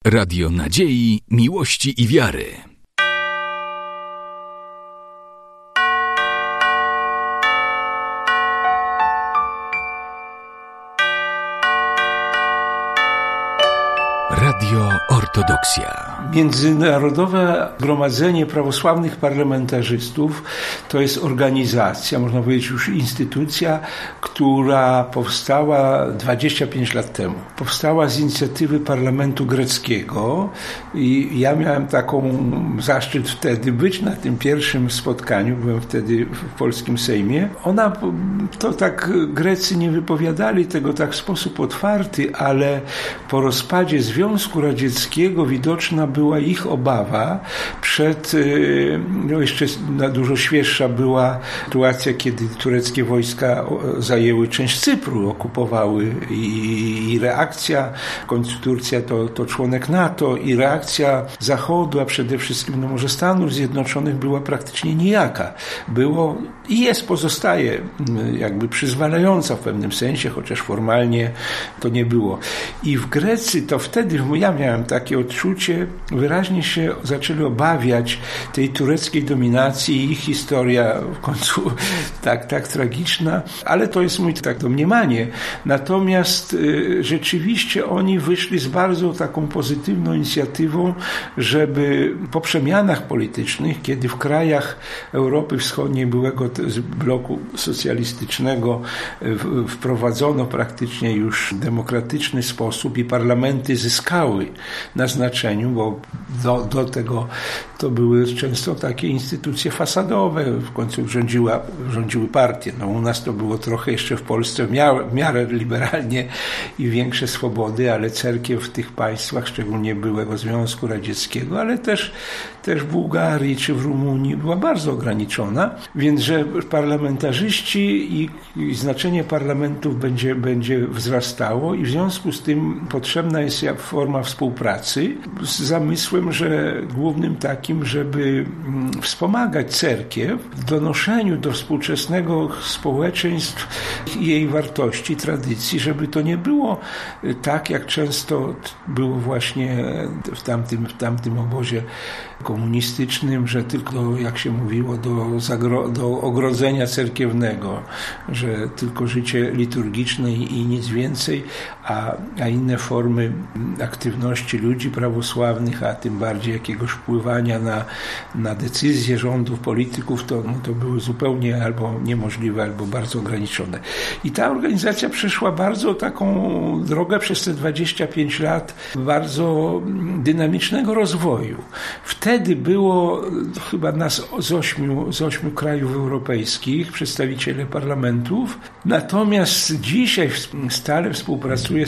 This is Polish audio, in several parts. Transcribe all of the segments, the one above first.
Radio Nadziei, Miłości i Wiary. Radio Ortodoksja. Międzynarodowe Zgromadzenie Prawosławnych Parlamentarzystów to jest organizacja, można powiedzieć już instytucja, która powstała 25 lat temu. Powstała z inicjatywy parlamentu greckiego i ja miałem taką zaszczyt wtedy być na tym pierwszym spotkaniu, byłem wtedy w polskim Sejmie. To tak Grecy nie wypowiadali tego tak w sposób otwarty, ale po rozpadzie Związku Radzieckiego widoczna była ich obawa przed, jeszcze dużo świeższa była sytuacja, kiedy tureckie wojska zajęły część Cypru, okupowały i reakcja, w końcu Turcja to członek NATO i reakcja Zachodu, a przede wszystkim może Stanów Zjednoczonych była praktycznie nijaka. Było i pozostaje jakby przyzwalająca w pewnym sensie, chociaż formalnie to nie było. I w Grecji to wtedy ja miałem takie odczucie, wyraźnie się zaczęli obawiać tej tureckiej dominacji i ich historia w końcu tak tragiczna, ale to jest mój domniemanie. Natomiast rzeczywiście oni wyszli z bardzo taką pozytywną inicjatywą, żeby po przemianach politycznych, kiedy w krajach Europy Wschodniej byłego bloku socjalistycznego wprowadzono praktycznie już demokratyczny sposób i parlamenty zyskały na znaczeniu, bo do tego to były często takie instytucje fasadowe, w końcu rządziły partie. U nas to było trochę jeszcze w Polsce w miarę liberalnie i większe swobody, ale cerkiew w tych państwach, szczególnie byłego Związku Radzieckiego, ale też w Bułgarii czy w Rumunii była bardzo ograniczona, więc że parlamentarzyści i znaczenie parlamentów będzie wzrastało i w związku z tym potrzebna jest forma współpracy z zamysłem, że głównym takim, żeby wspomagać cerkiew w donoszeniu do współczesnego społeczeństw jej wartości, tradycji, żeby to nie było tak, jak często było właśnie w tamtym obozie komunistycznym, że tylko, jak się mówiło, do ogrodzenia cerkiewnego, że tylko życie liturgiczne i nic więcej, a inne formy aktywności ludzi prawosławnych, a tym bardziej jakiegoś wpływania na decyzje rządów, polityków, to były zupełnie albo niemożliwe, albo bardzo ograniczone. I ta organizacja przeszła bardzo taką drogę przez te 25 lat bardzo dynamicznego rozwoju. Wtedy było chyba nas z 8 krajów europejskich, przedstawiciele parlamentów, natomiast dzisiaj stale współpracuje,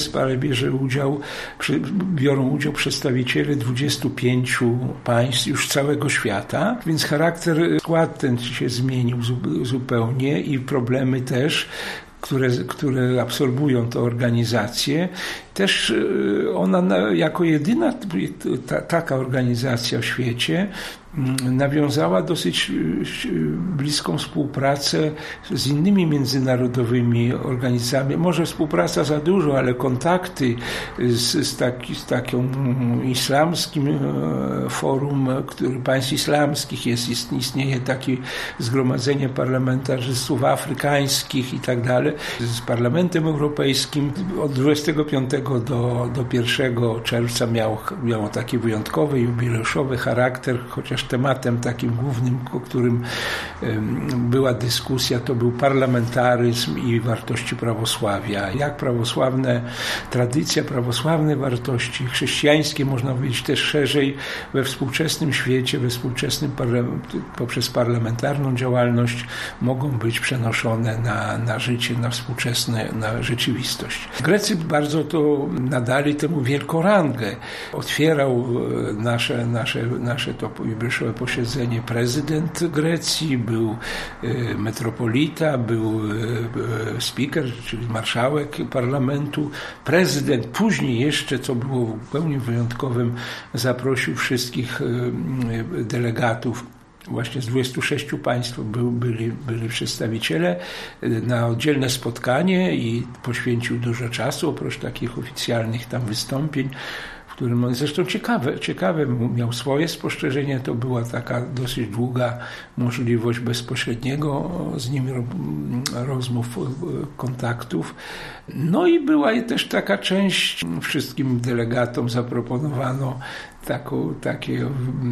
biorą udział przedstawiciele 25 państw już całego świata, więc skład ten się zmienił zupełnie i problemy też, które absorbują tę organizację. Też ona jako jedyna taka organizacja w świecie nawiązała dosyć bliską współpracę z innymi międzynarodowymi organizacjami. Może współpraca za dużo, ale kontakty z taką islamskim forum państw islamskich istnieje takie zgromadzenie parlamentarzystów afrykańskich i tak dalej. Z Parlamentem Europejskim od 25 do 1 czerwca miało taki wyjątkowy, jubileuszowy charakter, chociaż tematem takim głównym, o którym była dyskusja, to był parlamentaryzm i wartości prawosławia. Jak tradycja, prawosławne wartości chrześcijańskie, można powiedzieć też szerzej, we współczesnym świecie, poprzez parlamentarną działalność mogą być przenoszone na życie, na rzeczywistość. Grecy bardzo to nadali temu wielką rangę. Otwierał nasze to jubileuszowe posiedzenie prezydent Grecji, był metropolita, był speaker, czyli marszałek parlamentu, prezydent. Później jeszcze, co było zupełnie wyjątkowym, zaprosił wszystkich delegatów właśnie z 26 państw byli przedstawiciele na oddzielne spotkanie i poświęcił dużo czasu, oprócz takich oficjalnych tam wystąpień, w którym on zresztą ciekawe miał swoje spostrzeżenie. To była taka dosyć długa możliwość bezpośredniego z nim rozmów, kontaktów. No i była też taka część, wszystkim delegatom zaproponowano takie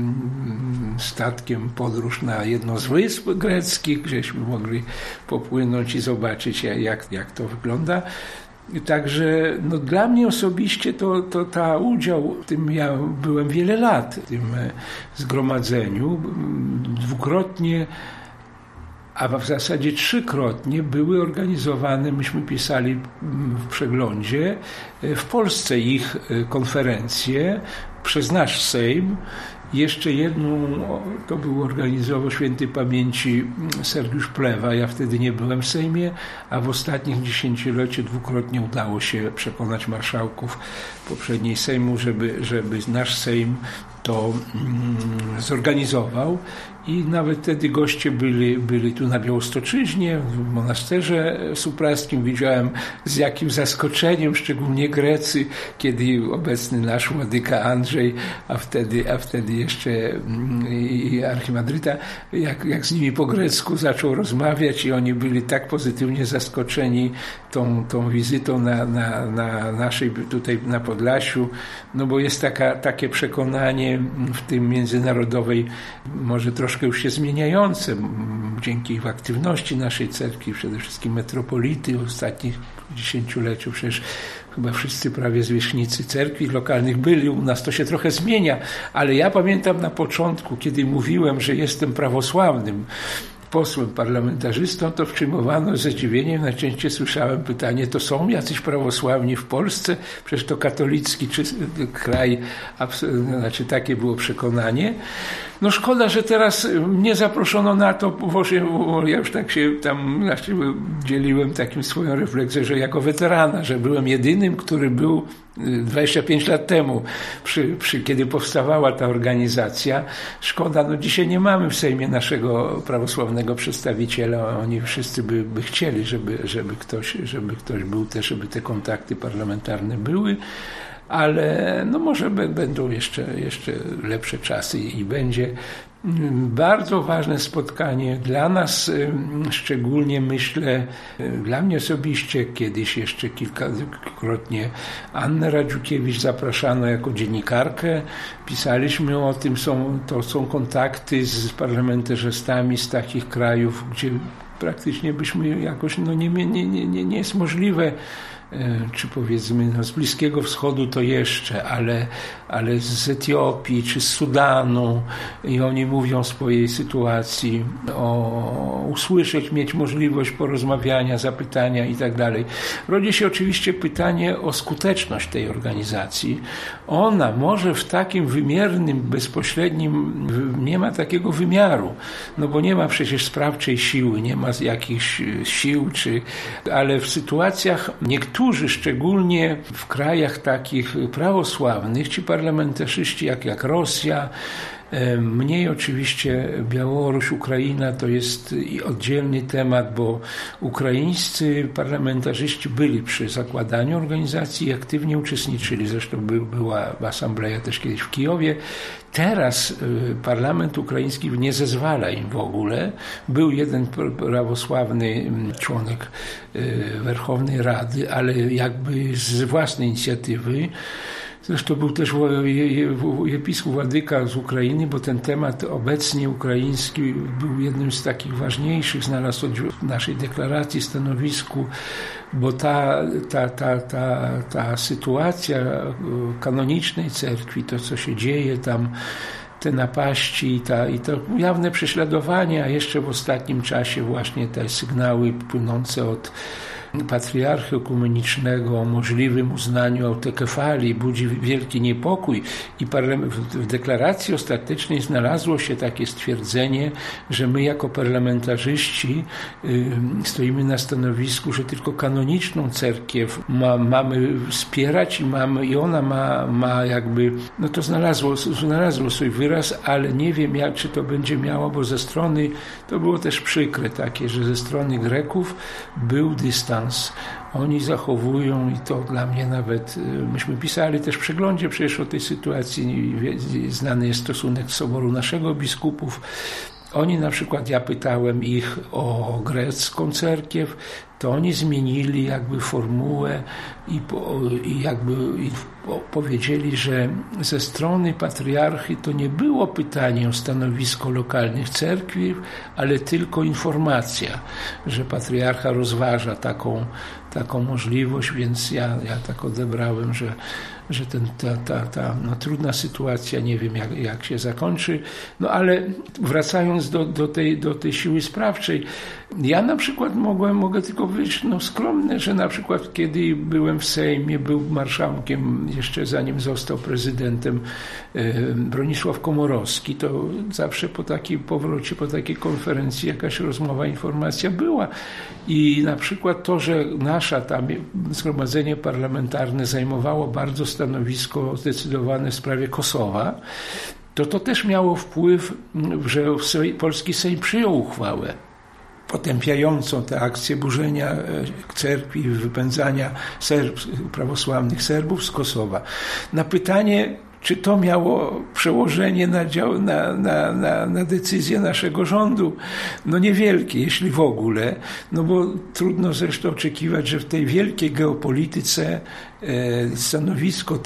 statkiem podróż na jedno z wysp greckich, gdzieśmy mogli popłynąć i zobaczyć, jak to wygląda. Także dla mnie osobiście to ta udział w tym, ja byłem wiele lat w tym zgromadzeniu, dwukrotnie, a w zasadzie trzykrotnie były organizowane, myśmy pisali w przeglądzie, w Polsce ich konferencje przez nasz Sejm. Jeszcze jedną to był organizował świętej pamięci Sergiusz Plewa. Ja wtedy nie byłem w Sejmie, a w ostatnich dziesięcioleciu dwukrotnie udało się przekonać marszałków poprzedniej Sejmu, żeby nasz Sejm to zorganizował. I nawet wtedy goście byli tu na Białostoczyźnie, w monasterze supraskim. Widziałem z jakim zaskoczeniem, szczególnie Grecy, kiedy obecny nasz władyka Andrzej, a wtedy jeszcze i archimandryta, jak z nimi po grecku zaczął rozmawiać i oni byli tak pozytywnie zaskoczeni tą wizytą na naszej, tutaj na Podlasiu, bo jest takie przekonanie w tym międzynarodowej, może troszkę już się zmieniające, dzięki aktywności naszej cerkwi, przede wszystkim metropolity w ostatnich dziesięcioleciu, przecież chyba wszyscy prawie zwierzchnicy cerkwi lokalnych byli, u nas to się trochę zmienia, ale ja pamiętam na początku, kiedy mówiłem, że jestem prawosławnym posłem, parlamentarzystą, to przyjmowano z zadziwieniem. Najczęściej słyszałem pytanie, to są jacyś prawosławni w Polsce? Przecież to katolicki kraj, znaczy takie było przekonanie. Szkoda, że teraz mnie zaproszono na to, bo ja już tak się tam dzieliłem takim swoją refleksją, że jako weterana, że byłem jedynym, który był 25 lat temu, kiedy powstawała ta organizacja. Szkoda, dzisiaj nie mamy w Sejmie naszego prawosławnego przedstawiciela. Oni wszyscy by chcieli, żeby ktoś był też, żeby te kontakty parlamentarne były. Ale może będą jeszcze lepsze czasy i będzie bardzo ważne spotkanie dla nas, szczególnie myślę, dla mnie osobiście, kiedyś jeszcze kilkakrotnie Annę Radziukiewicz zapraszano jako dziennikarkę, pisaliśmy o tym, to są kontakty z parlamentarzystami z takich krajów, gdzie praktycznie byśmy jakoś, nie jest możliwe, czy powiedzmy z Bliskiego Wschodu to jeszcze, ale z Etiopii czy z Sudanu i oni mówią o swojej sytuacji, usłyszeć, mieć możliwość porozmawiania, zapytania i tak dalej. Rodzi się oczywiście pytanie o skuteczność tej organizacji. Ona może w takim wymiernym, bezpośrednim nie ma takiego wymiaru, bo nie ma przecież sprawczej siły, nie ma jakichś sił, ale w sytuacjach niektórzy, szczególnie w krajach takich prawosławnych, ci parlamentarzyści jak Rosja, mniej oczywiście Białoruś, Ukraina to jest oddzielny temat, bo ukraińscy parlamentarzyści byli przy zakładaniu organizacji i aktywnie uczestniczyli. Zresztą była asambleja też kiedyś w Kijowie. Teraz parlament ukraiński nie zezwala im w ogóle. Był jeden prawosławny członek Werchownej Rady, ale jakby z własnej inicjatywy. Zresztą był też episkopat Władyka z Ukrainy, bo ten temat obecnie ukraiński był jednym z takich ważniejszych, znalazł w naszej deklaracji, stanowisku, bo ta sytuacja kanonicznej cerkwi, to co się dzieje tam, te napaści i to jawne prześladowania, a jeszcze w ostatnim czasie właśnie te sygnały płynące od patriarchy ekumenicznego o możliwym uznaniu autokefalii budzi wielki niepokój i w deklaracji ostatecznej znalazło się takie stwierdzenie, że my jako parlamentarzyści stoimy na stanowisku, że tylko kanoniczną cerkiew mamy wspierać i ona ma jakby, to znalazło swój wyraz, ale nie wiem czy to będzie miało, bo ze strony, to było też przykre takie, że ze strony Greków był dystans dystans oni zachowują i to dla mnie nawet, myśmy pisali też w przeglądzie przecież o tej sytuacji, znany jest stosunek Soboru naszego biskupów. Oni na przykład, ja pytałem ich o grecką cerkiew, to oni zmienili jakby formułę i powiedzieli, że ze strony patriarchy to nie było pytanie o stanowisko lokalnych cerkwi, ale tylko informacja, że patriarcha rozważa taką możliwość, więc ja tak odebrałem, że ta trudna sytuacja, nie wiem jak się zakończy. No ale wracając do tej siły sprawczej, ja na przykład mogę tylko być skromny, że na przykład kiedy byłem w Sejmie, był marszałkiem jeszcze zanim został prezydentem Bronisław Komorowski, to zawsze po takim powrocie, po takiej konferencji jakaś rozmowa, informacja była. I na przykład to, że nasze tam zgromadzenie parlamentarne zajmowało bardzo stanowisko zdecydowane w sprawie Kosowa, to też miało wpływ, że polski Sejm przyjął uchwałę potępiającą te akcje burzenia cerkwi, wypędzania prawosławnych Serbów z Kosowa. Na pytanie, czy to miało przełożenie na decyzję naszego rządu? No niewielkie, jeśli w ogóle, no bo trudno zresztą oczekiwać, że w tej wielkiej geopolityce stanowisko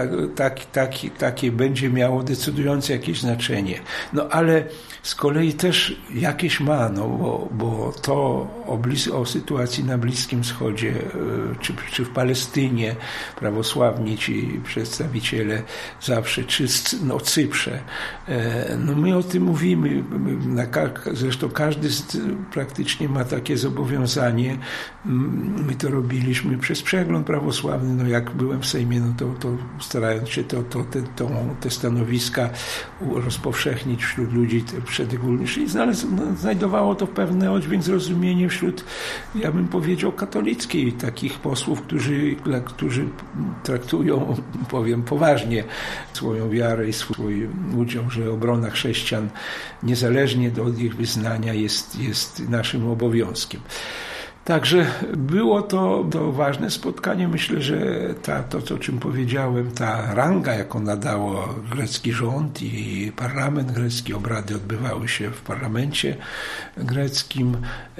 takie będzie miało decydujące jakieś znaczenie. No ale z kolei też jakieś ma, bo to o sytuacji na Bliskim Wschodzie, czy w Palestynie prawosławni ci przedstawiciele zawsze, czy Cyprze. No my o tym mówimy, zresztą każdy praktycznie ma takie zobowiązanie. My to robiliśmy przez przegląd prawosławny, jak byłem w Sejmie, to starając się te stanowiska rozpowszechnić wśród ludzi szczególnie, znajdowało to pewne oddźwięk, zrozumienie wśród, ja bym powiedział, katolickiej, takich posłów, którzy traktują, powiem, poważnie swoją wiarę i swój udział, że obrona chrześcijan niezależnie od ich wyznania jest naszym obowiązkiem. Także było to ważne spotkanie. Myślę, że to, o czym powiedziałem, ta ranga, jaką nadało grecki rząd i parlament grecki, obrady odbywały się w parlamencie greckim,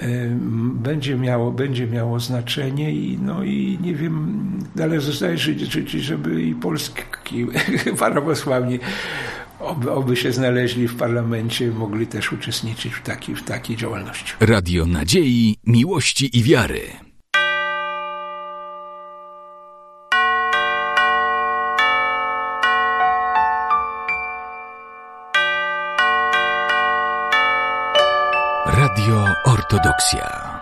będzie miało znaczenie i nie wiem, należy sobie życzyć, żeby i polski prawosławni oby się znaleźli w parlamencie, mogli też uczestniczyć w takiej działalności. Radio Nadziei, Miłości i Wiary. Radio Ortodoksja.